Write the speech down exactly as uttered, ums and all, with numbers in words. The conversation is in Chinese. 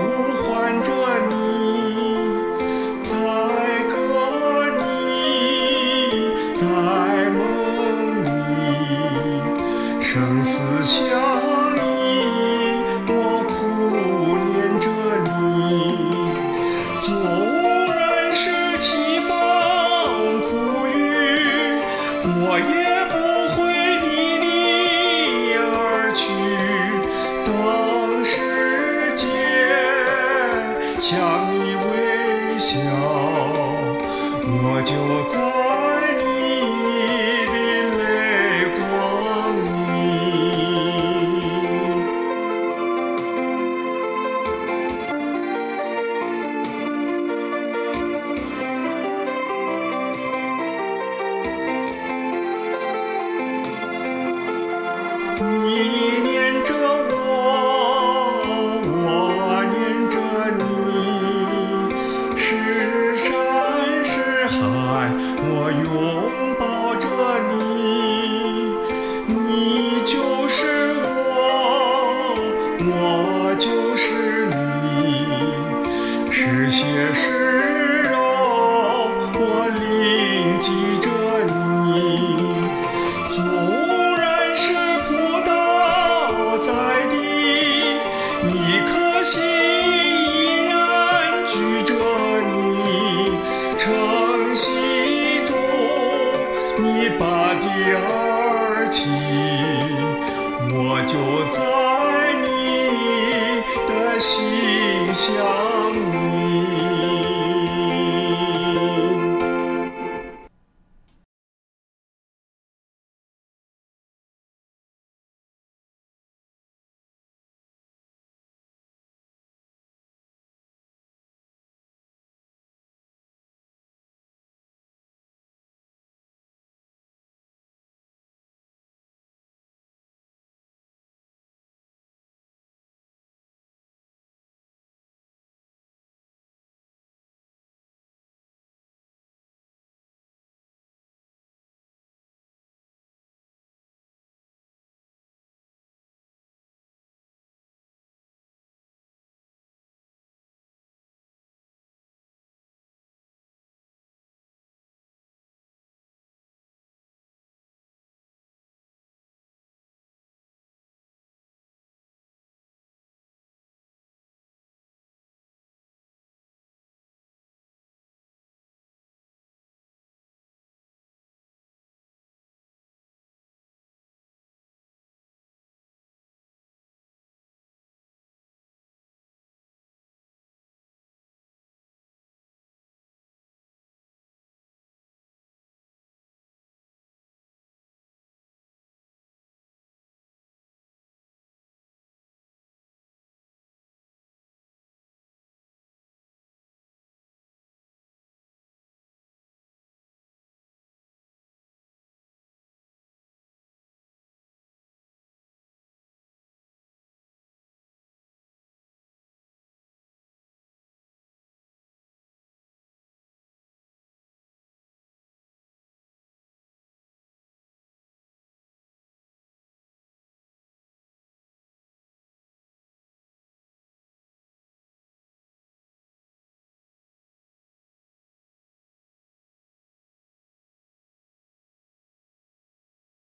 唤着你，在歌里，在梦里，生死相依，我苦念着你。纵然是凄风苦雨，我也不会离你而去。当世界向你微笑，我就在你的泪光里。你念着我，我念着你，是山是海，我拥抱着你。你就是我，我就是你，是血是肉，我铭记着你。纵然是扑倒在地，一颗心依然举着你。晨曦中，你拔地而起，我就在你的心相依。